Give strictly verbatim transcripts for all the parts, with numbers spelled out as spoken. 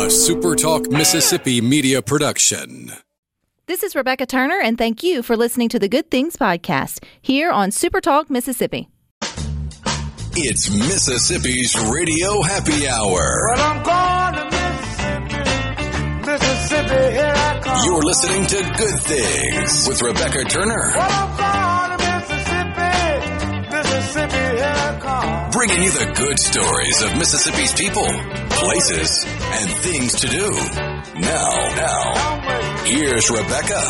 A Super Talk Mississippi media production. This is Rebecca Turner, and thank you for listening to the Good Things Podcast here on Super Talk Mississippi. It's Mississippi's Radio Happy Hour. Well, I'm going to Mississippi, Mississippi, here I come. You're listening to Good Things with Rebecca Turner. Well, I'm going to Mississippi, Mississippi, here I come. Bringing you the good stories of Mississippi's people, places, and things to do. Now, now, here's Rebecca.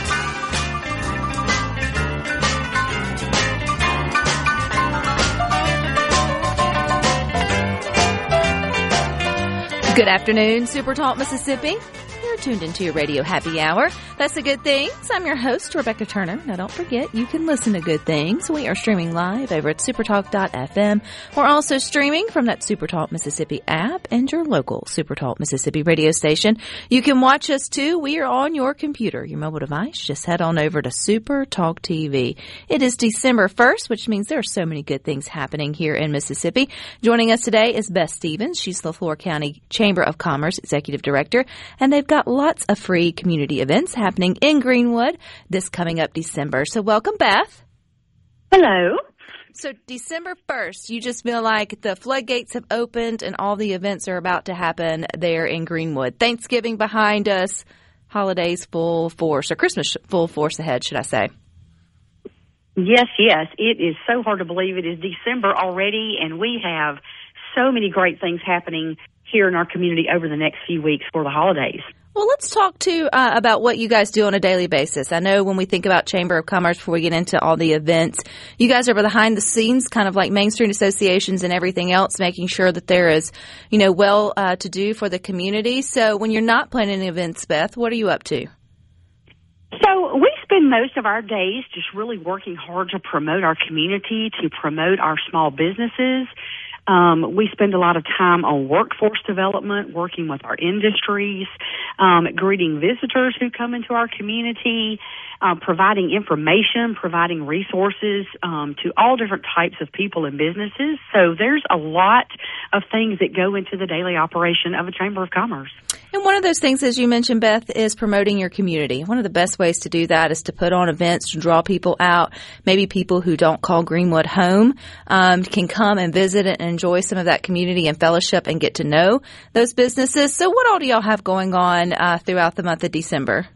Good afternoon, Super Talk Mississippi. You're tuned into your Radio Happy Hour. That's the Good Things. I'm your host, Rebecca Turner. Now, don't forget, you can listen to Good Things. We are streaming live over at supertalk dot f m. We're also streaming from that Supertalk Mississippi app and your local Supertalk Mississippi radio station. You can watch us, too. We are on your computer, your mobile device. Just head on over to Supertalk T V. It is December first, which means there are so many good things happening here in Mississippi. Joining us today is Beth Stevens. She's the Florida County Chamber of Commerce Executive Director, and they've got lots of free community events happening in Greenwood this coming up December. So welcome, Beth. Hello. So December first, you just feel like the floodgates have opened and all the events are about to happen there in Greenwood. Thanksgiving behind us, holidays full force, or Christmas full force ahead, should I say. Yes, yes. It is so hard to believe it is December already, and we have so many great things happening here in our community over the next few weeks for the holidays. Well, let's talk, too, uh, about what you guys do on a daily basis. I know when we think about Chamber of Commerce, before we get into all the events, you guys are behind the scenes, kind of like Main Street associations and everything else, making sure that there is, you know, well uh, to do for the community. So when you're not planning events, Beth, what are you up to? So we spend most of our days just really working hard to promote our community, to promote our small businesses. Um, we spend a lot of time on workforce development, working with our industries, um, greeting visitors who come into our community, um, providing information, providing resources um, to all different types of people and businesses. So there's a lot of things that go into the daily operation of a Chamber of Commerce. And one of those things, as you mentioned, Beth, is promoting your community. One of the best ways to do that is to put on events to draw people out. Maybe people who don't call Greenwood home um, can come and visit it and enjoy some of that community and fellowship and get to know those businesses. So what all do y'all have going on uh, throughout the month of December?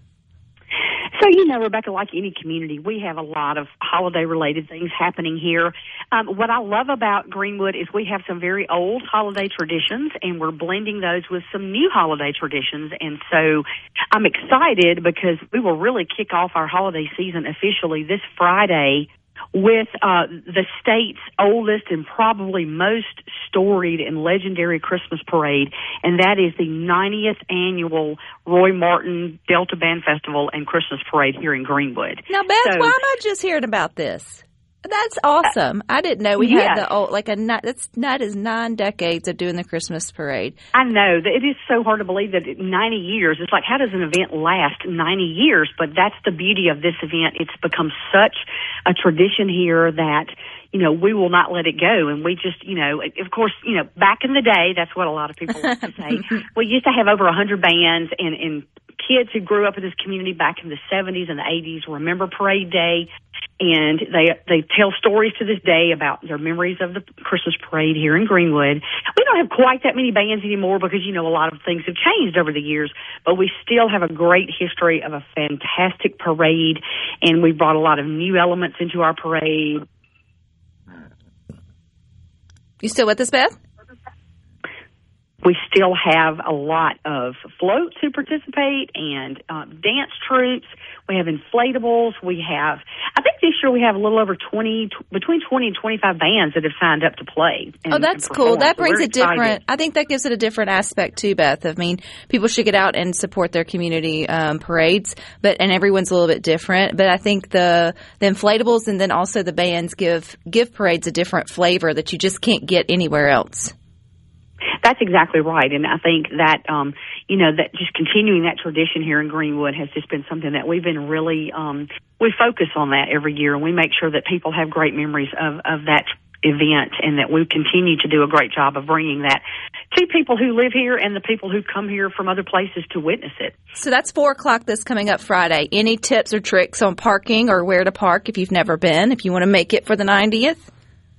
So, you know, Rebecca, like any community, we have a lot of holiday-related things happening here. Um, what I love about Greenwood is we have some very old holiday traditions, and we're blending those with some new holiday traditions. And so I'm excited because we will really kick off our holiday season officially this Friday with uh, the state's oldest and probably most storied and legendary Christmas parade, and that is the ninetieth annual Roy Martin Delta Band Festival and Christmas Parade here in Greenwood. Now, Beth, so, why am I just hearing about this? That's awesome. I didn't know we yes. had the old, like a, that's, that is nine decades of doing the Christmas parade. I know. It is so hard to believe that ninety years, it's like, how does an event last ninety years? But that's the beauty of this event. It's become such a tradition here that, you know, we will not let it go. And we just, you know, of course, you know, back in the day, that's what a lot of people like to say. We used to have over one hundred bands, and, and kids who grew up in this community back in the seventies and the eighties remember Parade Day. And they they tell stories to this day about their memories of the Christmas parade here in Greenwood. We don't have quite that many bands anymore because, you know, a lot of things have changed over the years, but we still have a great history of a fantastic parade, and we've brought a lot of new elements into our parade. You still with us, Beth? We still have a lot of floats who participate and uh, dance troupes. We have inflatables. We have, I think this year we have a little over twenty, t- between twenty and twenty-five bands that have signed up to play. And, oh, that's cool. That brings so a different, I think that gives it a different aspect too, Beth. I mean, people should get out and support their community um, parades, but, and everyone's a little bit different. But I think the, the inflatables and then also the bands give, give parades a different flavor that you just can't get anywhere else. That's exactly right, and I think that um, you know that just continuing that tradition here in Greenwood has just been something that we've been really um, we focus on that every year, and we make sure that people have great memories of, of that event, and that we continue to do a great job of bringing that to people who live here and the people who come here from other places to witness it. So that's four o'clock this coming up Friday. Any tips or tricks on parking or where to park if you've never been, if you want to make it for the ninetieth?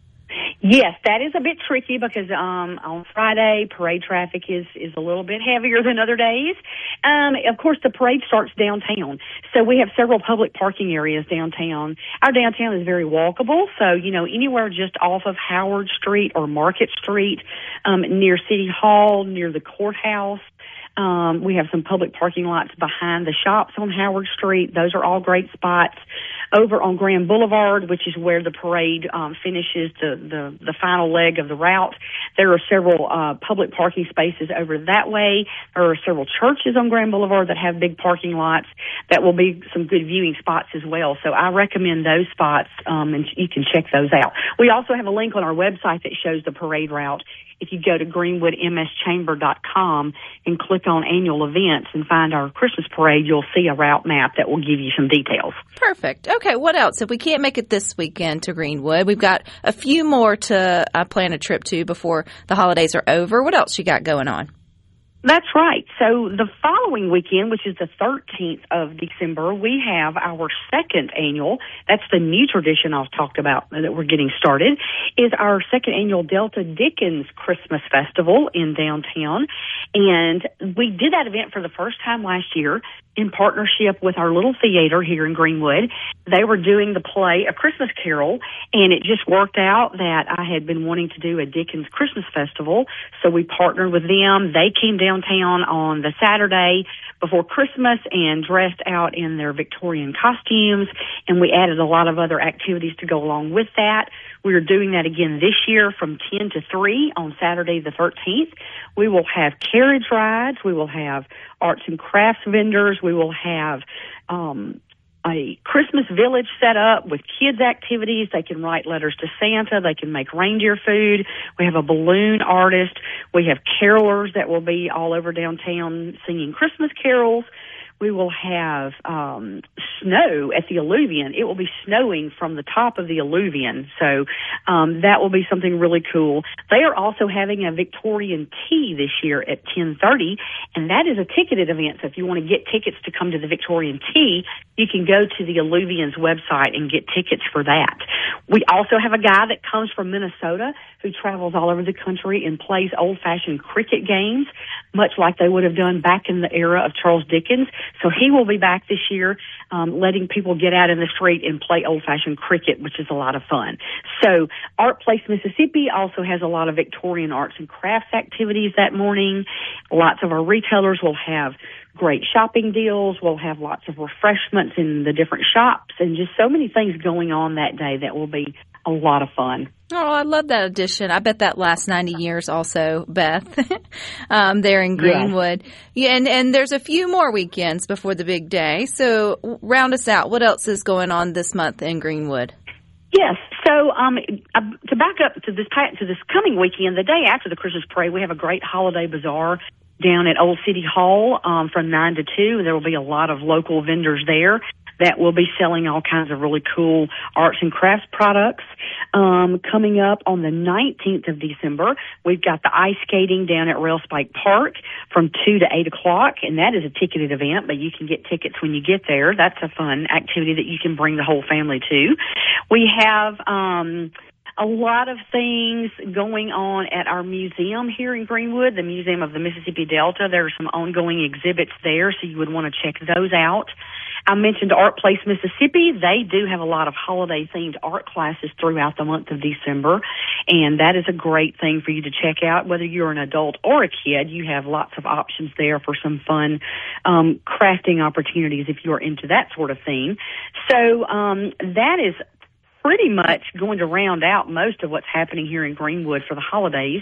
Yes, that is a bit tricky because um, on Friday, parade traffic is, is a little bit heavier than other days. Um, of course, the parade starts downtown, so we have several public parking areas downtown. Our downtown is very walkable, so, you know, anywhere just off of Howard Street or Market Street, um, near City Hall, near the courthouse. Um, we have some public parking lots behind the shops on Howard Street. Those are all great spots. Over on Grand Boulevard, which is where the parade um, finishes, the, the, the final leg of the route, there are several uh, public parking spaces over that way. There are several churches on Grand Boulevard that have big parking lots. That will be some good viewing spots as well. So I recommend those spots, um, and you can check those out. We also have a link on our website that shows the parade route. If you go to greenwood m s chamber dot com and click on annual events and find our Christmas parade, you'll see a route map that will give you some details. Perfect. Okay, what else? If we can't make it this weekend to Greenwood, we've got a few more to uh, plan a trip to before the holidays are over. What else you got going on? That's right. So the following weekend, which is the thirteenth of December, we have our second annual, that's the new tradition I've talked about that we're getting started, is our second annual Delta Dickens Christmas Festival in downtown. And we did that event for the first time last year in partnership with our little theater here in Greenwood. They were doing the play A Christmas Carol, and it just worked out that I had been wanting to do a Dickens Christmas Festival, so we partnered with them. They came downtown on the Saturday before Christmas and dressed out in their Victorian costumes, and we added a lot of other activities to go along with that. We are doing that again this year from ten to three on Saturday the thirteenth. We will have carriage rides. We will have arts and crafts vendors. We will have um, a Christmas village set up with kids' activities. They can write letters to Santa. They can make reindeer food. We have a balloon artist. We have carolers that will be all over downtown singing Christmas carols. We will have um, snow at the Alluvion. It will be snowing from the top of the Alluvion, so um, that will be something really cool. They are also having a Victorian tea this year at ten thirty, and that is a ticketed event. So if you want to get tickets to come to the Victorian tea, you can go to the Alluvion's website and get tickets for that. We also have a guy that comes from Minnesota who travels all over the country and plays old-fashioned cricket games, much like they would have done back in the era of Charles Dickens. So he will be back this year, um, letting people get out in the street and play old-fashioned cricket, which is a lot of fun. So Art Place Mississippi also has a lot of Victorian arts and crafts activities that morning. Lots of our retailers will have great shopping deals. We'll have lots of refreshments in the different shops and just so many things going on that day that will be a lot of fun. Oh, I love that addition. I bet that lasts ninety years also, Beth, um, there in Greenwood. Yeah. yeah, and, and there's a few more weekends before the big day. So round us out. What else is going on this month in Greenwood? Yes. So um, uh, to back up to this to this coming weekend, the day after the Christmas parade, we have a great holiday bazaar down at Old City Hall um, from nine to two. There will be a lot of local vendors there that will be selling all kinds of really cool arts and crafts products. Um, coming up on the nineteenth of December, we've got the ice skating down at Rail Spike Park from two to eight o'clock, and that is a ticketed event, but you can get tickets when you get there. That's a fun activity that you can bring the whole family to. We have um, a lot of things going on at our museum here in Greenwood, the Museum of the Mississippi Delta. There are some ongoing exhibits there, so you would want to check those out. I mentioned Art Place Mississippi. They do have a lot of holiday-themed art classes throughout the month of December, and that is a great thing for you to check out. Whether you're an adult or a kid, you have lots of options there for some fun um, crafting opportunities if you're into that sort of thing. So um, that is pretty much going to round out most of what's happening here in Greenwood for the holidays.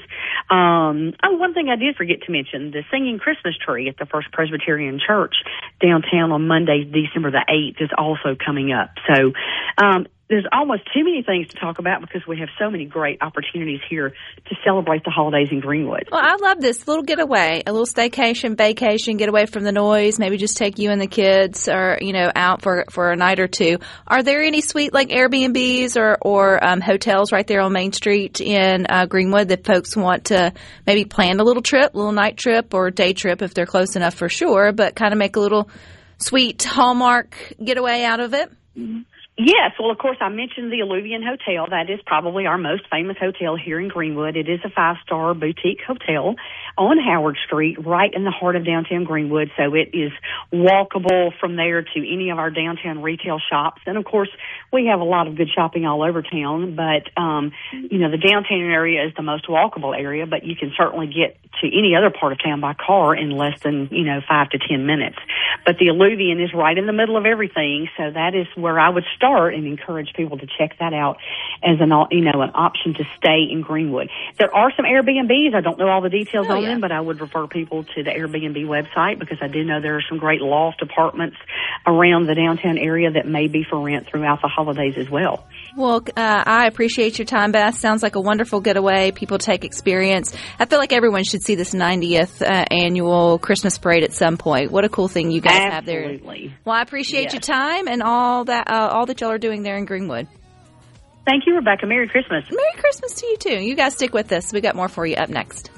Um, oh, one thing I did forget to mention, the Singing Christmas Tree at the First Presbyterian Church downtown on Monday, December the eighth is also coming up. So um, there's almost too many things to talk about because we have so many great opportunities here to celebrate the holidays in Greenwood. Well, I love this little getaway, a little staycation, vacation, get away from the noise, maybe just take you and the kids or, you know, out for, for a night or two. Are there any sweet like Airbnbs or, or um, hotels right there on Main Street in uh, Greenwood that folks want to maybe plan a little trip, a little night trip or day trip if they're close enough for sure, but kind of make a little sweet Hallmark getaway out of it? Mm-hmm. Yes. Well, of course, I mentioned the Alluvian Hotel. That is probably our most famous hotel here in Greenwood. It is a five-star boutique hotel on Howard Street, right in the heart of downtown Greenwood. So it is walkable from there to any of our downtown retail shops. And, of course, we have a lot of good shopping all over town. But, um, you know, the downtown area is the most walkable area, but you can certainly get to any other part of town by car in less than, you know, five to ten minutes. But the Alluvian is right in the middle of everything, so that is where I would start and encourage people to check that out as an, you know, an option to stay in Greenwood. There are some Airbnbs. I don't know all the details oh, on yeah. them, but I would refer people to the Airbnb website because I do know there are some great loft apartments around the downtown area that may be for rent throughout the holidays as well. Well, uh, I appreciate your time, Beth. Sounds like a wonderful getaway. People take experience. I feel like everyone should see this ninetieth uh, annual Christmas parade at some point. What a cool thing you guys Absolutely. have there. Well, I appreciate yes. your time and all that, uh, all that y'all are doing there in Greenwood. Thank you, Rebecca. Merry Christmas. Merry Christmas to you, too. You guys stick with us. We got more for you up next.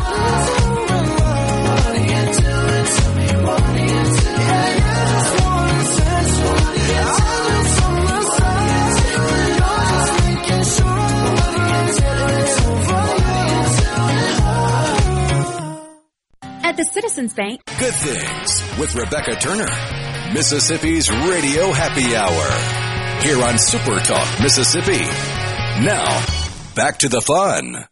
At the Citizens Bank. Good Things with Rebecca Turner. Mississippi's Radio Happy Hour. Here on Super Talk Mississippi. Now, back to the fun.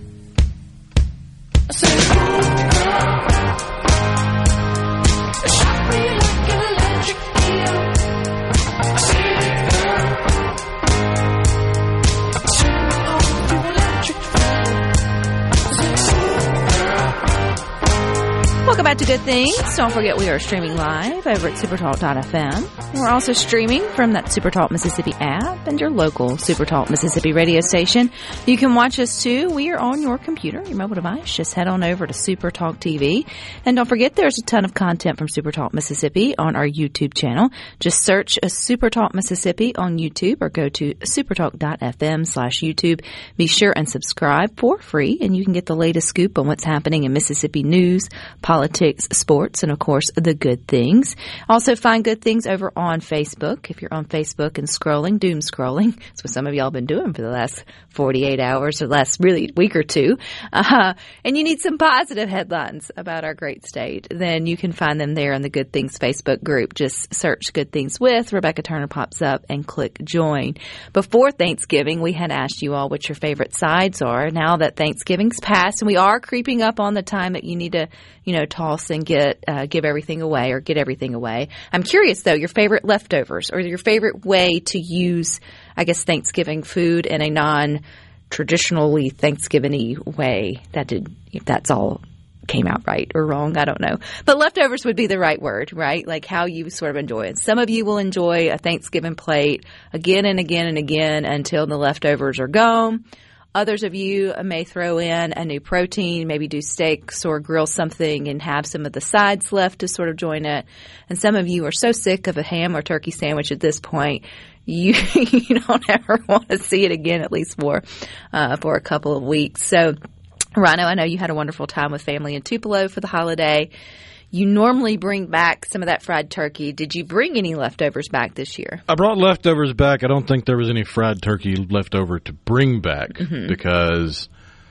Welcome back to Good Things. Don't forget we are streaming live over at supertalk dot f m. And we're also streaming from that Supertalk Mississippi app and your local Supertalk Mississippi radio station. You can watch us too. We are on your computer, your mobile device. Just head on over to Supertalk T V. And don't forget there's a ton of content from Supertalk Mississippi on our YouTube channel. Just search a Supertalk Mississippi on YouTube or go to supertalk dot f m slash YouTube. Be sure and subscribe for free and you can get the latest scoop on what's happening in Mississippi news, politics, sports, and of course, the good things. Also find Good Things over on Facebook. If you're on Facebook and scrolling, doom scrolling, that's what some of y'all have been doing for the last forty-eight hours or last really week or two, uh, and you need some positive headlines about our great state, then you can find them there in the Good Things Facebook group. Just search Good Things with Rebecca Turner pops up and click join. Before Thanksgiving, we had asked you all what your favorite sides are. Now that Thanksgiving's passed and we are creeping up on the time that you need to, you know, toss and get uh, give everything away or get everything away. I'm curious, though, your favorite leftovers or your favorite way to use, I guess, Thanksgiving food in a non-traditionally Thanksgiving-y way. That did, if that's all came out right or wrong, I don't know. But leftovers would be the right word, right? Like how you sort of enjoy it. Some of you will enjoy a Thanksgiving plate again and again and again until the leftovers are gone. Others of you may throw in a new protein, maybe do steaks or grill something and have some of the sides left to sort of join it. And some of you are so sick of a ham or turkey sandwich at this point, you, you don't ever want to see it again, at least for uh, for a couple of weeks. So, Rhino, I know you had a wonderful time with family in Tupelo for the holiday. You normally bring back some of that fried turkey. Did you bring any leftovers back this year? I brought leftovers back. I don't think there was any fried turkey left over to bring back mm-hmm. because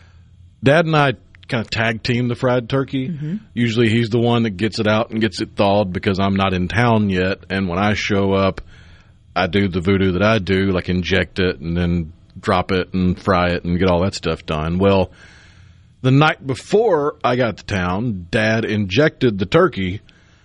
Dad and I kind of tag team the fried turkey. Mm-hmm. Usually he's the one that gets it out and gets it thawed because I'm not in town yet. And when I show up, I do the voodoo that I do, like inject it and then drop it and fry it and get all that stuff done. Well, the night before I got to town, Dad injected the turkey,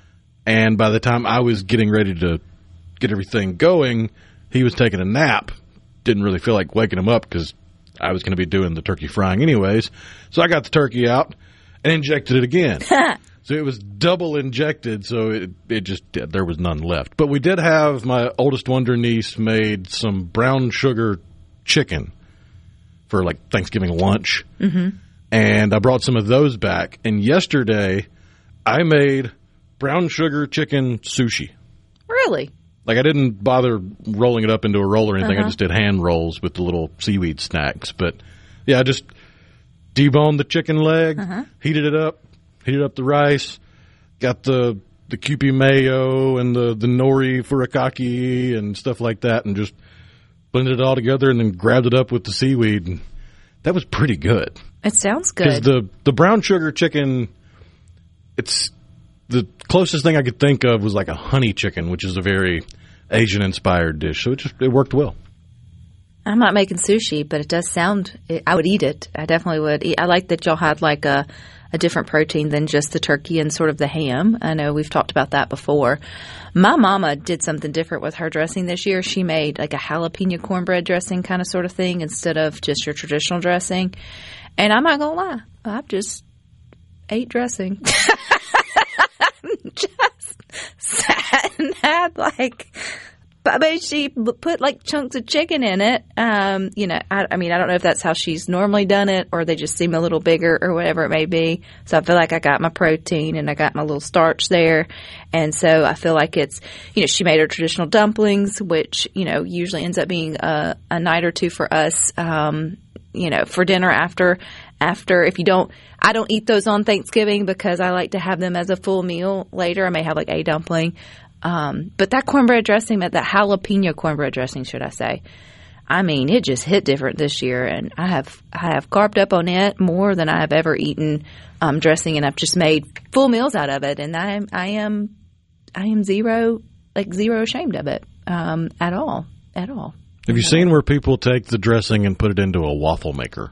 and by the time I was getting ready to get everything going, he was taking a nap. Didn't really feel like waking him up because I was going to be doing the turkey frying anyways. So I got the turkey out and injected it again. So So it was double injected, so it it just there was none left. But we did have my oldest wonder niece made some brown sugar chicken for like Thanksgiving lunch, mm-hmm. and I brought some of those back. And yesterday, I made brown sugar chicken sushi. Really? Like I didn't bother rolling it up into a roll or anything. Uh-huh. I just did hand rolls with the little seaweed snacks. But yeah, I just deboned the chicken leg, uh-huh. heated it up. Heated up the rice, got the the Kewpie mayo and the, the nori furikake and stuff like that, and just blended it all together and then grabbed it up with the seaweed. And that was pretty good. It sounds good. Because the, the brown sugar chicken, it's the closest thing I could think of was like a honey chicken, which is a very Asian-inspired dish. So it just it worked well. I'm not making sushi, but it does sound – I would eat it. I definitely would. Eat. I like that y'all had like a – a different protein than just the turkey and sort of the ham. I know we've talked about that before. My mama did something different with her dressing this year. She made like a jalapeno cornbread dressing kind of sort of thing instead of just your traditional dressing. And I'm not going to lie, I've just ate dressing. Just sat and had like – I mean, she put like chunks of chicken in it. Um, you know, I, I mean, I don't know if that's how she's normally done it or they just seem a little bigger or whatever it may be. So I feel like I got my protein and I got my little starch there. And so I feel like it's, you know, she made her traditional dumplings, which, you know, usually ends up being a, a night or two for us, um, you know, for dinner after, after if you don't, I don't eat those on Thanksgiving because I like to have them as a full meal later. I may have like a dumpling. Um, but that cornbread dressing, that jalapeno cornbread dressing, should I say, I mean, it just hit different this year. And I have I have carved up on it more than I have ever eaten um, dressing, and I've just made full meals out of it. And I am I am I am zero like zero ashamed of it um, at all at all. Have you seen where people take the dressing and put it into a waffle maker?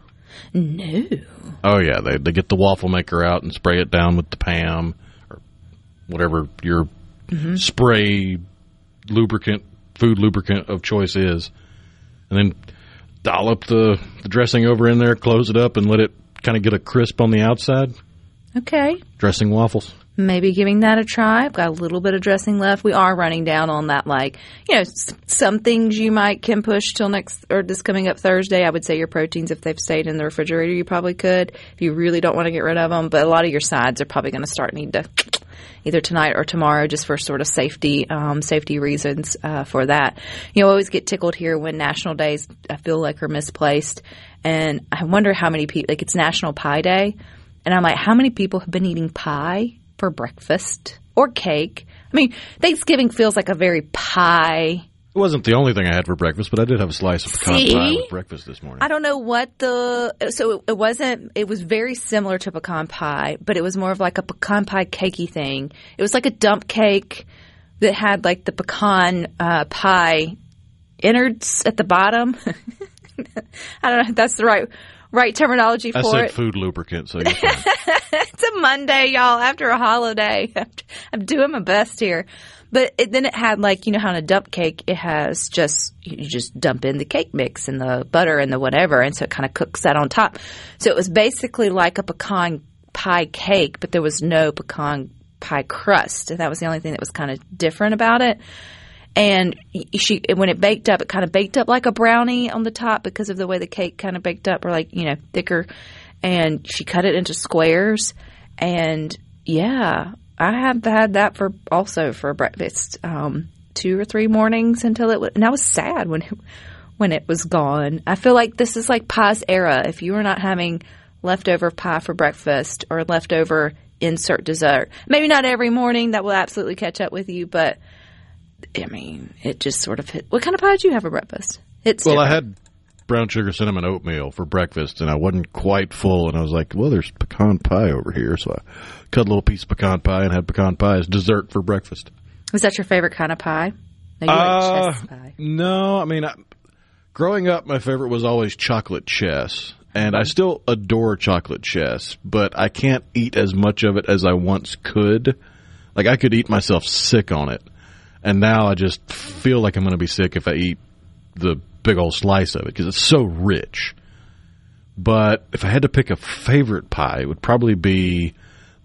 No. Oh yeah, they they get the waffle maker out and spray it down with the P A M or whatever your Mm-hmm. spray lubricant, food lubricant of choice is, and then dollop the, the dressing over in there, close it up, and let it kind of get a crisp on the outside. Okay. Dressing waffles. Maybe giving that a try. I've got a little bit of dressing left. We are running down on that, like, you know, s- some things you might can push till next or this coming up Thursday. I would say your proteins, if they've stayed in the refrigerator, you probably could if you really don't want to get rid of them. But a lot of your sides are probably going to start need to either tonight or tomorrow, just for sort of safety, um, safety reasons uh, for that. You know, I always get tickled here when national days I feel like are misplaced, and I wonder how many people. Like it's National Pie Day, and I'm like, how many people have been eating pie for breakfast or cake? I mean, Thanksgiving feels like a very pie. It wasn't the only thing I had for breakfast, but I did have a slice of pecan See? pie with breakfast this morning. I don't know what the – so it, it wasn't – it was very similar to pecan pie, but it was more of like a pecan pie cakey thing. It was like a dump cake that had like the pecan uh, pie innards at the bottom. I don't know if that's the right right terminology for I said it. food lubricant, so you're fine. It's a Monday, y'all, after a holiday. I'm doing my best here. But it, then it had like, you know how in a dump cake it has just, you just dump in the cake mix and the butter and the whatever, and so it kind of cooks that on top. So it was basically like a pecan pie cake, but there was no pecan pie crust. And that was the only thing that was kind of different about it. And she, when it baked up, it kind of baked up like a brownie on the top because of the way the cake kind of baked up, or like, you know, thicker. And she cut it into squares. And yeah, I have had that for also for breakfast, um, two or three mornings until it was, and I was sad when it, when it was gone. I feel like this is like pie's era. If you are not having leftover pie for breakfast or leftover insert dessert, maybe not every morning, that will absolutely catch up with you, but I mean, it just sort of hit. What kind of pie did you have for breakfast? It's well, different. I had brown sugar cinnamon oatmeal for breakfast, and I wasn't quite full, and I was like, well, there's pecan pie over here, so I cut a little piece of pecan pie and had pecan pie as dessert for breakfast. Was that your favorite kind of pie? No, you uh, like chess pie. No, I mean, I, growing up, my favorite was always chocolate chess, and I still adore chocolate chess, but I can't eat as much of it as I once could. Like, I could eat myself sick on it, and now I just feel like I'm going to be sick if I eat the big old slice of it because it's so rich. But if I had to pick a favorite pie, it would probably be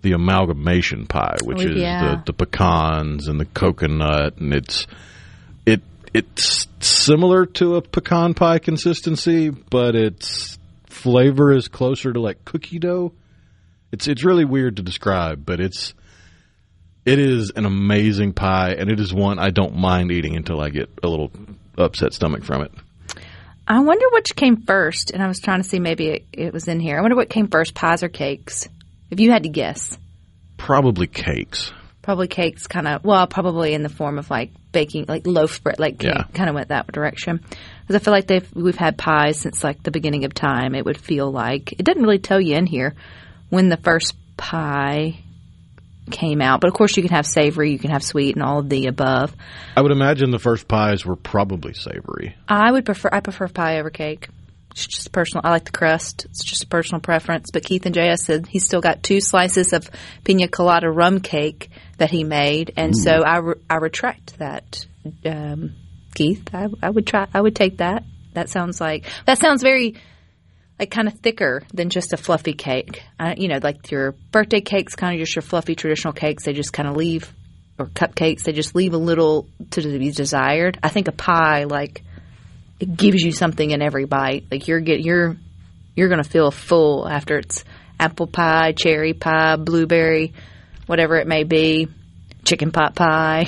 the amalgamation pie, which Oh, is yeah. the, the pecans and the coconut, and it's it it's similar to a pecan pie consistency, but its flavor is closer to like cookie dough. It's it's really weird to describe, but it's it is an amazing pie, and it is one I don't mind eating until I get a little upset stomach from it. I wonder which came first, and I was trying to see maybe it, it was in here. I wonder what came first, pies or cakes? If you had to guess. Probably cakes. Probably cakes kind of, well, probably in the form of like baking, like loaf bread, like Yeah. kind of went that direction. Because I feel like they've we've had pies since like the beginning of time. It would feel like, it doesn't really tell you in here when the first pie came out. But of course you can have savory, you can have sweet, and all of the above. I would imagine the first pies were probably savory. I would prefer, I prefer pie over cake. It's just personal. I like the crust. It's just a personal preference. But Keith and J S said he's still got two slices of pina colada rum cake that he made, and Ooh. so I, re- I retract that. Um, Keith, I, I would try. I would take that. That sounds like that sounds very like kind of thicker than just a fluffy cake. Uh, you know, like your birthday cakes, kind of just your fluffy traditional cakes. They just kind of leave, or cupcakes. They just leave a little to be desired. I think a pie, like, it gives you something in every bite. Like you're get you're you're gonna feel full after it's apple pie, cherry pie, blueberry, whatever it may be, chicken pot pie.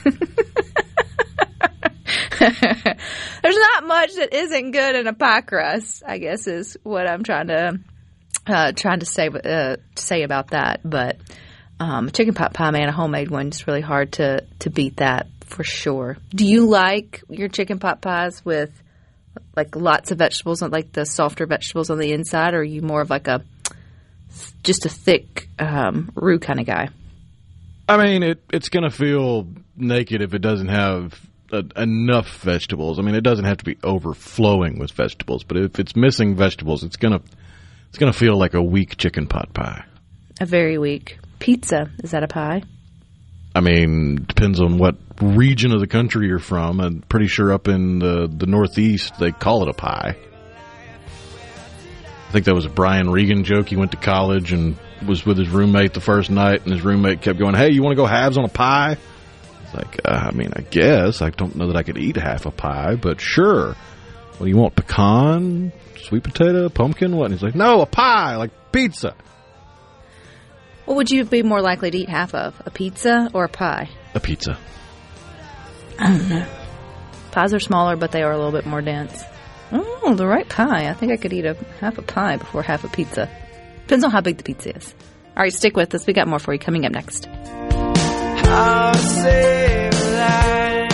There's not much that isn't good in a pie crust, I guess, is what I'm trying to uh, trying to say uh, say about that. But um, chicken pot pie, man, a homemade one, it's really hard to to beat that. For sure. Do you like your chicken pot pies with like lots of vegetables, like the softer vegetables on the inside, or are you more of like a just a thick um, roux kind of guy? I mean, it it's going to feel naked if it doesn't have uh, enough vegetables. I mean, it doesn't have to be overflowing with vegetables, but if it's missing vegetables, it's gonna it's gonna feel like a weak chicken pot pie. A very weak pizza. Is that a pie? I mean, depends on what region of the country you're from. I'm pretty sure up in the, the Northeast they call it a pie. I think that was a Brian Regan joke. He went to college and was with his roommate the first night, and his roommate kept going, "Hey, you want to go halves on a pie?" It's like, uh, I mean, I guess. I don't know that I could eat half a pie, but sure. What do you want, pecan, sweet potato, pumpkin, what? And he's like, no, a pie, like pizza. What would you be more likely to eat half of, a pizza or a pie? A pizza. I don't know. Pies are smaller, but they are a little bit more dense. Oh, the right pie. I think I could eat a half a pie before half a pizza. Depends on how big the pizza is. All right, stick with us. We got more for you coming up next. I'll save life.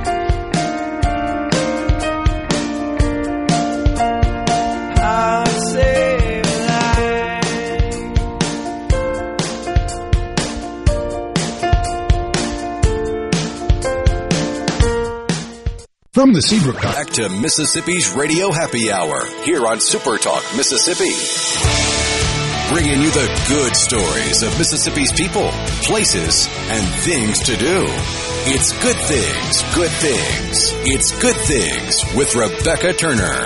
I'll save life. From the Seabrook back to Mississippi's Radio Happy Hour here on Super Talk Mississippi. Bringing you the good stories of Mississippi's people, places, and things to do. It's Good Things, Good Things. It's Good Things with Rebecca Turner.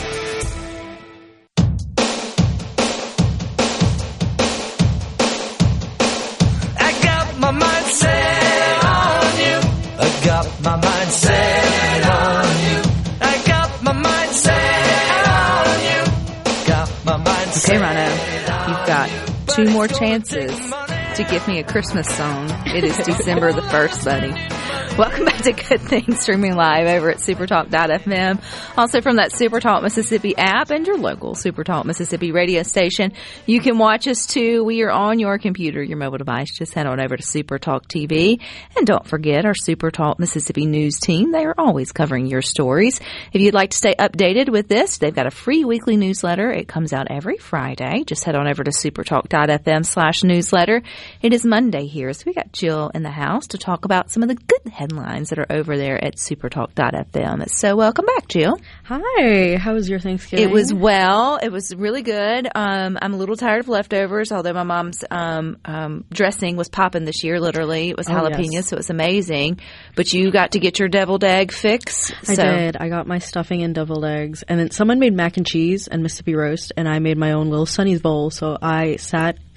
I got my mind set on you. I got my mind set on you. I got my mind set on you. Got my mind set. Okay, Rhino. You've got two more chances to give me a Christmas song. It is December the first, buddy. Welcome back to Good Things, streaming live over at supertalk dot f m. Also from that Supertalk Mississippi app and your local Supertalk Mississippi radio station. You can watch us too. We are on your computer, your mobile device. Just head on over to Supertalk T V. And don't forget our Supertalk Mississippi news team. They are always covering your stories. If you'd like to stay updated with this, they've got a free weekly newsletter. It comes out every Friday. Just head on over to supertalk dot f m slash newsletter. It is Monday here, so we got Jill in the house to talk about some of the good headlines that are over there at supertalk dot f m. So welcome back, Jill. Hi. How was your Thanksgiving? It was well. It was really good. Um, I'm a little tired of leftovers, although my mom's um, um, dressing was popping this year, literally. It was Oh, jalapenos, yes. so it was amazing. But you got to get your deviled egg fix. I so. did. I got my stuffing and deviled eggs. And then someone made mac and cheese and Mississippi roast, and I made my own little Sonny's bowl. So I sat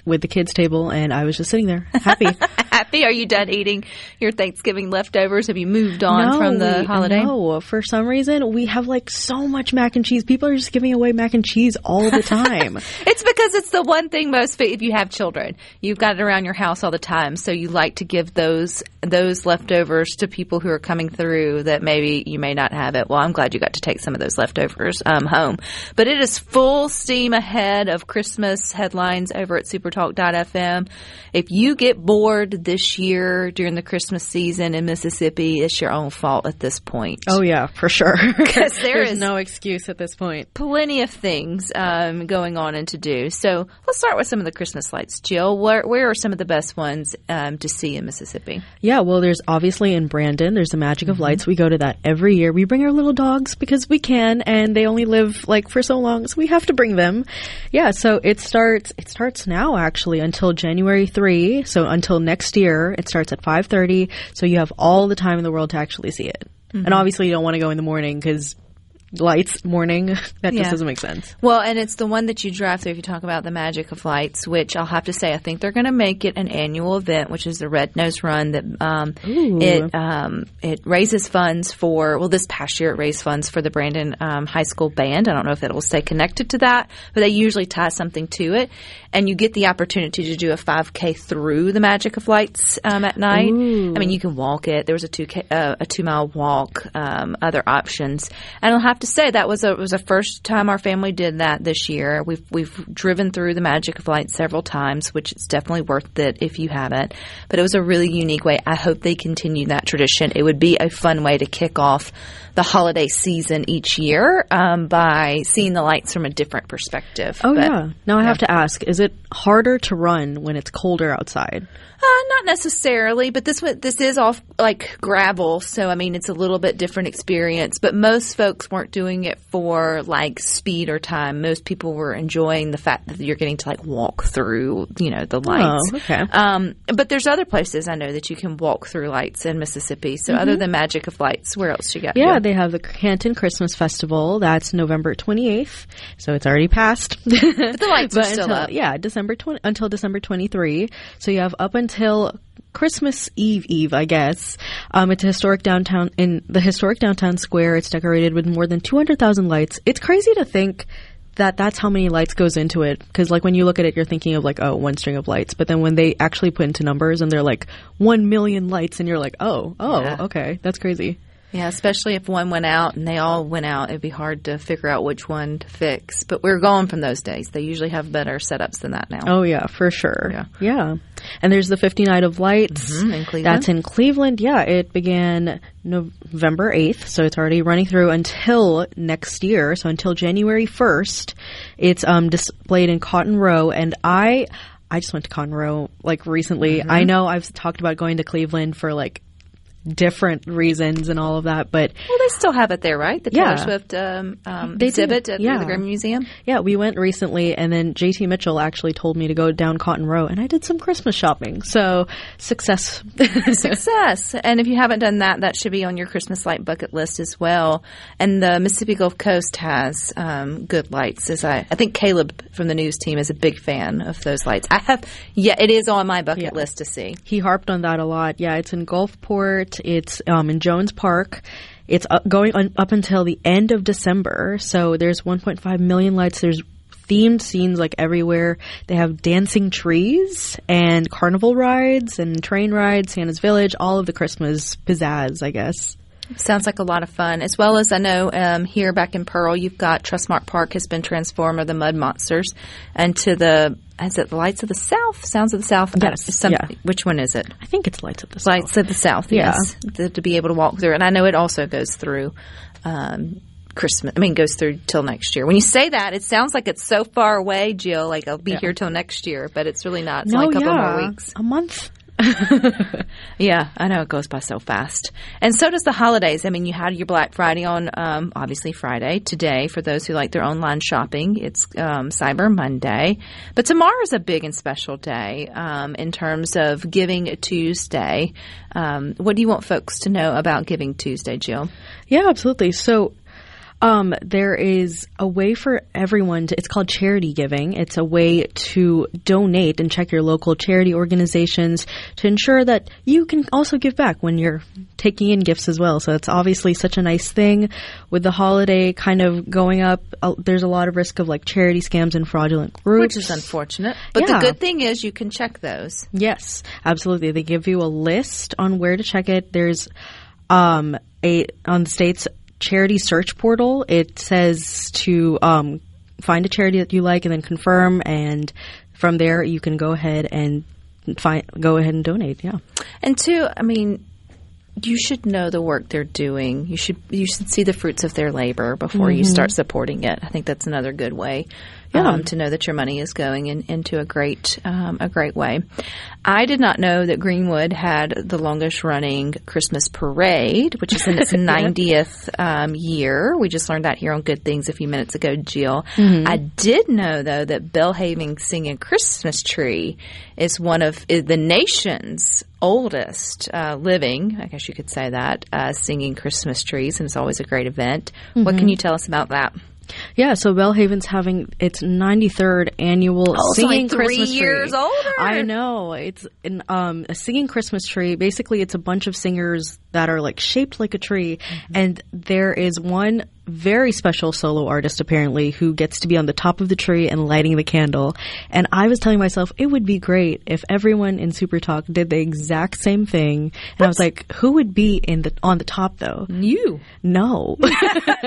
with the kids' table, and I was just sitting there, happy. Happy? Are you done eating your Thanksgiving leftovers? Have you moved on no, from the we, holiday? No, for some reason, we have like so much mac and cheese. People are just giving away mac and cheese all the time. It's because it's the one thing most, if you have children, you've got it around your house all the time. So you like to give those those leftovers to people who are coming through that maybe you may not have it. Well, I'm glad you got to take some of those leftovers um, home. But it is full steam ahead of Christmas headlines over at supertalk dot f m. If you get bored this year during the Christmas season in Mississippi, it's your own fault at this point. Oh, yeah, for sure. Because there There's is no excuse at this point. Plenty of things um, going on and to do. So let's start with some of the Christmas lights. Jill, where, where are some of the best ones um, to see in Mississippi? Yeah, well, there's obviously in Brandon, there's the Magic of Lights. We go to that every year. We bring our little dogs because we can, and they only live like for so long, so we have to bring them. Yeah, so it starts it starts now actually until January third. So until next year, it starts at five thirty. So you have all the time in the world to actually see it. Mm-hmm. And obviously you don't want to go in the morning because lights morning, that just Yeah. doesn't make sense. Well, and it's the one that you drive through if you talk about the Magic of Lights, which I'll have to say I think they're going to make it an annual event, which is the Red Nose Run. That um, it um, it raises funds for, well, this past year it raised funds for the Brandon um, High School Band. I don't know if it will stay connected to that, but they usually tie something to it. And you get the opportunity to do a five K through the Magic of Lights um, at night. Ooh. I mean, you can walk it. There was a two K, uh, a two mile walk, um, other options. And I'll have to say that was a was a first time our family did that this year. We've we've driven through the Magic of Light several times, which is definitely worth it if you haven't. But it was a really unique way. I hope they continue that tradition. It would be a fun way to kick off the holiday season each year um, by seeing the lights from a different perspective. Oh, But, yeah. Now I yeah. have to ask, is it harder to run when it's colder outside? Uh, not necessarily, but this one, this is off like gravel, so I mean it's a little bit different experience. But most folks weren't doing it for like speed or time. Most people were enjoying the fact that you're getting to like walk through, you know, the lights. Oh, okay. Um, but there's other places I know that you can walk through lights in Mississippi. So other than Magic of Lights, where else you got? Yeah, Jill? they have the Canton Christmas Festival. That's November twenty-eighth, so it's already passed. But the lights are But still until, up. Yeah, December twenty until December twenty-third. So you have up until Christmas Eve Eve, I guess. Um, it's a historic downtown in the historic downtown square. It's decorated with more than two hundred thousand lights. It's crazy to think that that's how many lights goes into it. Because like when you look at it, you're thinking of like, oh, one string of lights. But then when they actually put into numbers and they're like one million lights, and you're like, oh, oh, Yeah. okay, that's crazy. Yeah, especially if one went out and they all went out, it'd be hard to figure out which one to fix. But we're gone from those days. They usually have better setups than that now. Oh, yeah, for sure. Yeah. Yeah. And there's the fifty Night of Lights. Mhm, in Cleveland. That's in Cleveland. Yeah, it began November eighth, so it's already running through until next year, so until January first. It's um, displayed in Cotton Row, and I I just went to Cotton Row, like, recently. Mm-hmm. I know I've talked about going to Cleveland for, like, different reasons and all of that, but Well, they still have it there, right? The Taylor Yeah. Swift um, um, They do. exhibit at Yeah. the Grammy Museum. yeah, we went recently, and then J T Mitchell actually told me to go down Cotton Row, and I did some Christmas shopping, so success. Success. And if you haven't done that, that should be on your Christmas light bucket list as well. And the Mississippi Gulf Coast has um, good lights. As I, I think Caleb from the news team is a big fan of those lights. I have, yeah, it is on my bucket Yeah. list to see. He harped on that a lot. Yeah, it's in Gulfport. It's um, in Jones Park. It's up, going on, up until the end of December. So there's one point five million lights. There's themed scenes like everywhere. They have dancing trees and carnival rides and train rides, Santa's Village, all of the Christmas pizzazz, I guess. Sounds like a lot of fun. As well as I know um, here back in Pearl, you've got Trustmark Park has been transformed, or the Mud Monsters, and to the, is it the Lights of the South? Sounds of the South? Yes, Uh, some, yeah. Which one is it? I think it's Lights of the South. Lights of the South, Yeah. yes. To, to be able to walk through. And I know it also goes through um, Christmas. I mean, goes through till next year. When you say that, it sounds like it's so far away, Jill. Like, I'll be Yeah. here till next year. But it's really not. It's No, only a couple yeah. more weeks. A month. Yeah, I know it goes by so fast. And so does the holidays. I mean, you had your Black Friday on, um, obviously, Friday. Today, for those who like their online shopping, it's um, Cyber Monday. But tomorrow's a big and special day um, in terms of Giving Tuesday. Um, what do you want folks to know about Giving Tuesday, Jill? Yeah, absolutely. So Um, there is a way for everyone to, it's called charity giving. It's a way to donate and check your local charity organizations to ensure that you can also give back when you're taking in gifts as well. So it's obviously such a nice thing. With the holiday kind of going up, uh, there's a lot of risk of like charity scams and fraudulent groups. Which is unfortunate. But Yeah. the good thing is you can check those. Yes, absolutely. They give you a list on where to check it. There's um, a on the state's charity search portal. It says to um, find a charity that you like and then confirm, and from there you can go ahead and find go ahead and donate. Yeah, And two, I mean, you should know the work they're doing. You should you should see the fruits of their labor before you start supporting it. I think that's another good way Yeah. um, to know that your money is going in, into a great um, a great way. I did not know that Greenwood had the longest running Christmas parade, which is in its ninetieth um, year. We just learned that here on Good Things a few minutes ago, Jill. I did know, though, that Belhaven Singing Christmas Tree is one of is the nation's oldest uh, living, I guess you could say that, uh, singing Christmas trees, and it's always a great event. What can you tell us about that? yeah. So Belhaven's having its ninety-third annual Oh, it's singing only three Christmas years tree. older. I know. It's an, um, a singing Christmas tree. Basically, it's a bunch of singers that are like shaped like a tree, and there is one very special solo artist apparently who gets to be on the top of the tree and lighting the candle. And I was telling myself it would be great if everyone in Super Talk did the exact same thing. And I was like, who would be in the on the top though? You. No. No,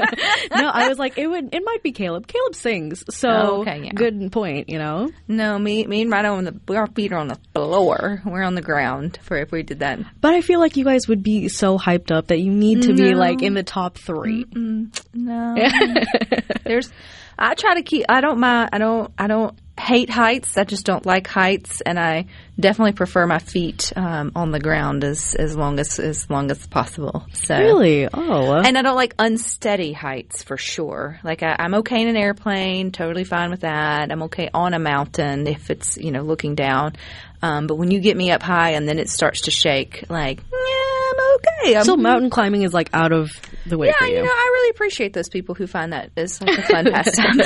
I was like, it would it might be Caleb. Caleb sings. So Oh, okay, yeah. good point, you know. No, me, me and Rhino on the our feet are on the floor. We're on the ground for if we did that. But I feel like you guys would be so hyped up that you need to be like in the top three. No, there's. I try to keep. I don't mind. I don't. I don't hate heights. I just don't like heights, and I definitely prefer my feet um, on the ground as as long as as long as possible. So Really? Oh. And I don't like unsteady heights for sure. Like I, I'm okay in an airplane, totally fine with that. I'm okay on a mountain if it's you know looking down. Um, but when you get me up high and then it starts to shake, like yeah, I'm okay. I'm, So mountain climbing is like out of the way yeah, for you. you know, I really appreciate those people who find that is like a fun pastime.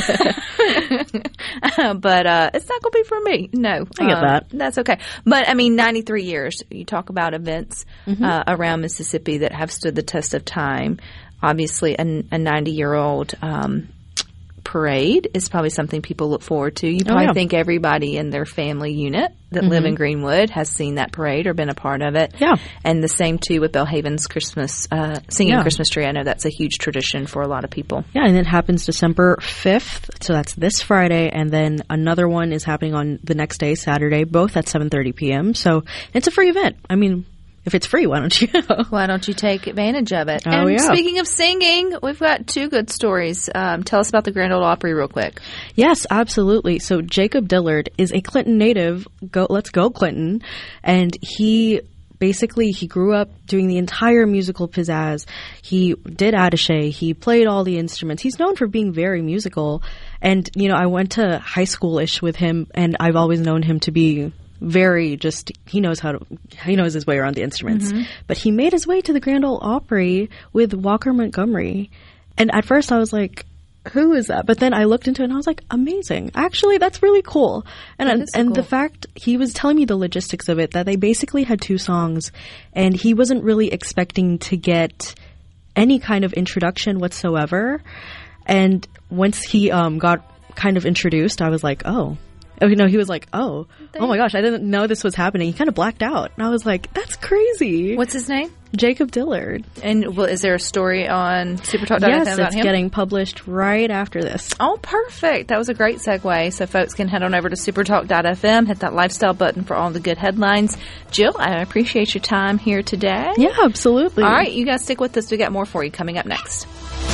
uh, but uh, it's not going to be for me. No, I get Um, that. That's okay. But I mean, ninety-three years. You talk about events Mm-hmm. uh, around Mississippi that have stood the test of time. Obviously, a ninety-year-old um, parade is probably something people look forward to. You probably yeah. think everybody in their family unit that live in Greenwood has seen that parade or been a part of it. Yeah. And the same too with Belhaven's Christmas uh, singing Yeah. Christmas tree. I know that's a huge tradition for a lot of people. Yeah, and it happens December fifth, so that's this Friday, and then another one is happening on the next day, Saturday, both at seven thirty p.m. So it's a free event. I mean, if it's free, why don't you go? Why don't you take advantage of it? Oh, and yeah. speaking of singing, we've got two good stories. Um, tell us about the Grand Ole Opry real quick. Yes, absolutely. So Jacob Dillard is a Clinton native. Go, let's go Clinton. And he basically, he grew up doing the entire musical pizzazz. He did attaché. He played all the instruments. He's known for being very musical. And, you know, I went to high school-ish with him, and I've always known him to be very just, he knows how to, he knows his way around the instruments. But he made his way to the Grand Ole Opry with Walker Montgomery. And at first I was like, who is that? But then I looked into it and I was like, amazing. Actually, that's really cool. And That is and cool. the fact he was telling me the logistics of it, that they basically had two songs and he wasn't really expecting to get any kind of introduction whatsoever. And once he um, got kind of introduced, I was like, oh. Oh, you know, he was like, oh, oh my gosh, I didn't know this was happening. He kind of blacked out. And I was like, that's crazy. What's his name? Jacob Dillard. And well, is there a story on supertalk dot f m Yes, about it's him? getting published right after this. Oh, perfect. That was a great segue. So folks can head on over to supertalk dot f m, hit that lifestyle button for all the good headlines. Jill, I appreciate your time here today. Yeah, absolutely. All right, you guys stick with us. We got more for you coming up next.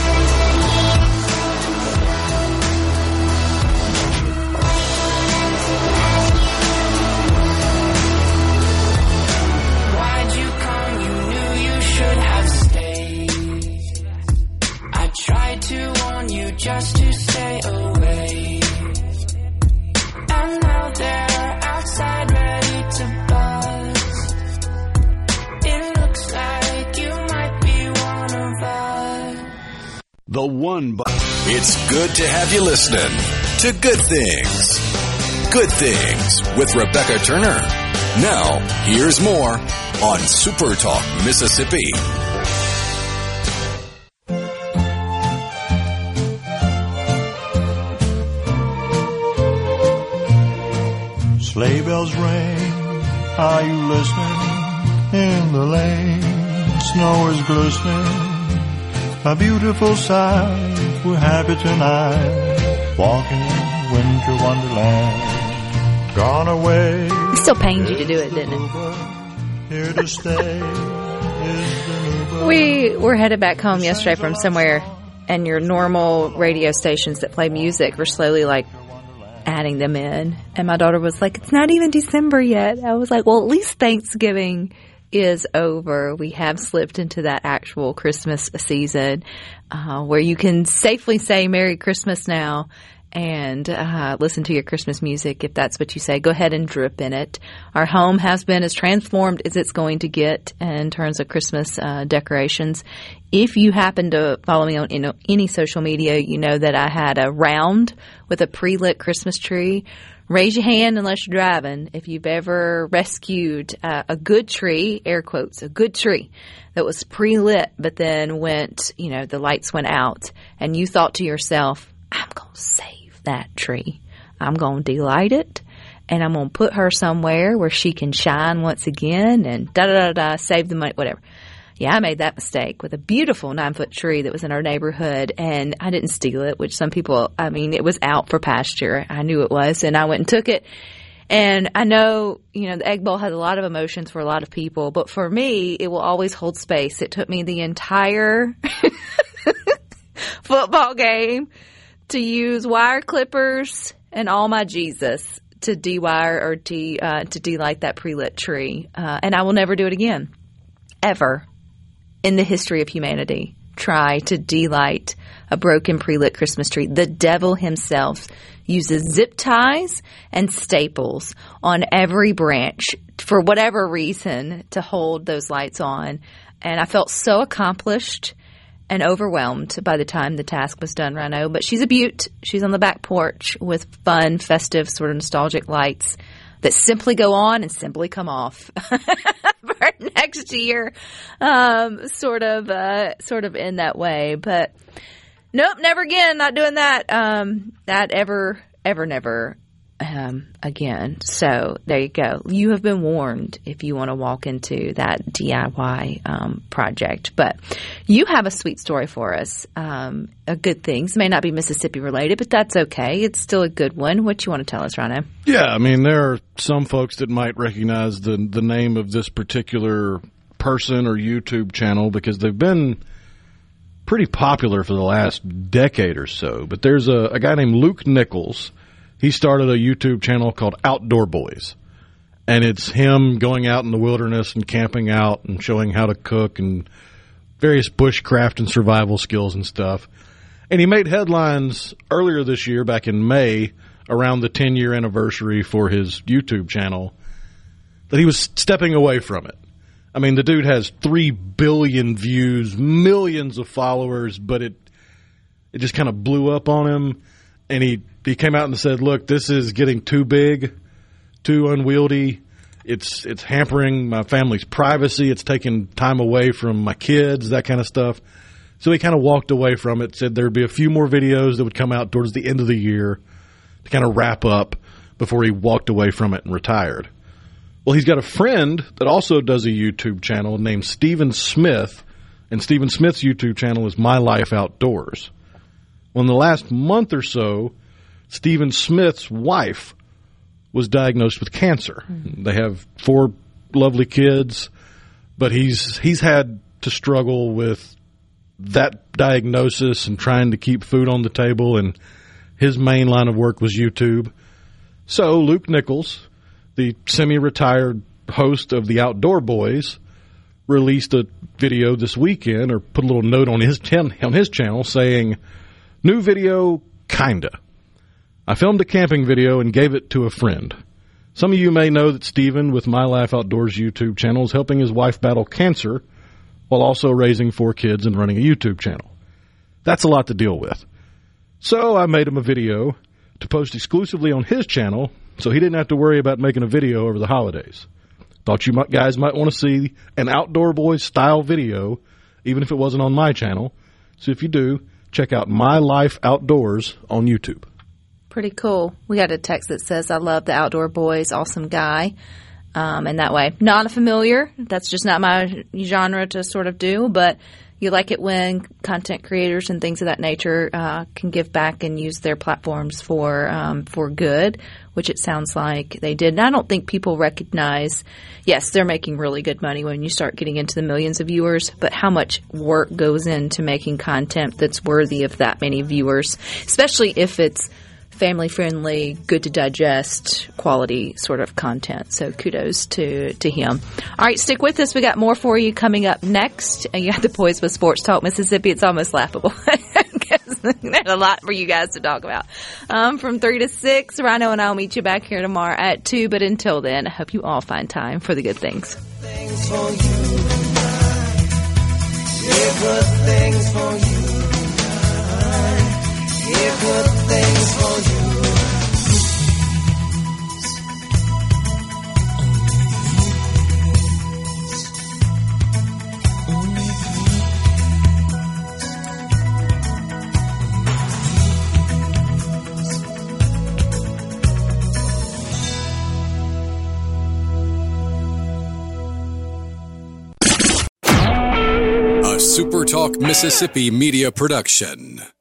Why'd you come? You knew you should have stayed. I tried to warn you just to stay away. And now they're outside ready to buzz. It looks like you might be one of us. the one button. It's good to have you listening to Good Things. Good Things with Rebecca Turner. Now, here's more on Super Talk Mississippi. Sleigh bells ring, are you listening? In the lane, snow is glistening, a beautiful sight. We're happy tonight, walking in winter wonderland. Gone away. It still pains you to do it, didn't it? Here to stay is the new We were headed back home yesterday from somewhere, and your normal radio stations that play music were slowly like adding them in. And my daughter was like, it's not even December yet. I was like, well, at least Thanksgiving is over. We have slipped into that actual Christmas season uh, where you can safely say Merry Christmas now and uh, listen to your Christmas music if that's what you say. Go ahead and drip in it. Our home has been as transformed as it's going to get in terms of Christmas uh, decorations. If you happen to follow me on you know, any social media, you know that I had a round with a pre-lit Christmas tree. Raise your hand unless you're driving if you've ever rescued uh, a good tree, air quotes, a good tree that was pre-lit but then went, you know, the lights went out and you thought to yourself, I'm going to save that tree. I'm going to delight it and I'm going to put her somewhere where she can shine once again and da-da-da-da, save the money, whatever. Yeah, I made that mistake with a beautiful nine-foot tree that was in our neighborhood, and I didn't steal it, which some people, I mean, it was out for pasture. I knew it was, and I went and took it. And I know, you know, the Egg Bowl has a lot of emotions for a lot of people, but for me, it will always hold space. It took me the entire football game to use wire clippers and all my Jesus to de-wire or de, uh, to de-light that pre-lit tree. Uh, and I will never do it again, ever. In the history of humanity, try to delight a broken pre-lit Christmas tree. The devil himself uses zip ties and staples on every branch for whatever reason to hold those lights on. And I felt so accomplished and overwhelmed by the time the task was done, Rhino. But she's a beaut. She's on the back porch with fun, festive, sort of nostalgic lights that simply go on and simply come off for next year, um, sort of, uh, sort of in that way. But nope, never again. Not doing that. Um, that ever, ever, never um, again. So there you go. You have been warned if you want to walk into that D I Y um, project. But you have a sweet story for us. Um, a good things may not be Mississippi related, but that's okay. It's still a good one. What you want to tell us, Rhino? Yeah, I mean, there are some folks that might recognize the the name of this particular person or YouTube channel because they've been pretty popular for the last decade or so. But there's a, a guy named Luke Nichols. He started a YouTube channel called Outdoor Boys. And it's him going out in the wilderness and camping out and showing how to cook and various bushcraft and survival skills and stuff. And he made headlines earlier this year, back in May, around the ten-year anniversary for his YouTube channel, that he was stepping away from it. I mean, the dude has three billion views, millions of followers, but it it just kind of blew up on him. And he, he came out and said, look, this is getting too big, too unwieldy. It's it's hampering my family's privacy. It's taking time away from my kids, that kind of stuff. So he kind of walked away from it, said there'd be a few more videos that would come out towards the end of the year to kind of wrap up before he walked away from it and retired. Well, he's got a friend that also does a YouTube channel named Stephen Smith, and Stephen Smith's YouTube channel is My Life Outdoors. Well, in the last month or so, Stephen Smith's wife was diagnosed with cancer. Mm-hmm. They have four lovely kids, but he's he's had to struggle with that diagnosis and trying to keep food on the table, and his main line of work was YouTube. So Luke Nichols, the semi-retired host of the Outdoor Boys, released a video this weekend, or put a little note on his ten, on his channel saying, new video, kinda. I filmed a camping video and gave it to a friend. Some of you may know that Stephen with My Life Outdoors YouTube channel is helping his wife battle cancer while also raising four kids and running a YouTube channel. That's a lot to deal with. So I made him a video to post exclusively on his channel so he didn't have to worry about making a video over the holidays. Thought you might, guys might want to see an Outdoor Boys style video, even if it wasn't on my channel. So if you do, check out My Life Outdoors on YouTube. Pretty cool. We got a text that says, I love the Outdoor Boys, awesome guy. Um, and that way, not a familiar. That's just not my genre to sort of do, but you like it when content creators and things of that nature uh, can give back and use their platforms for um, for good, which it sounds like they did. And I don't think people recognize, yes, they're making really good money when you start getting into the millions of viewers, but how much work goes into making content that's worthy of that many viewers, especially if it's family-friendly, good-to-digest, quality sort of content. So kudos to, to him. All right, stick with us. We got more for you coming up next. And you have the Boys with Sports Talk Mississippi. It's almost laughable. There's a lot for you guys to talk about. Um, from three to six, Rhino and I will meet you back here tomorrow at two. But until then, I hope you all find time for the good things. Things for you and I. Yeah, good things for you and I. Yeah, good things for you. A SuperTalk Mississippi media production.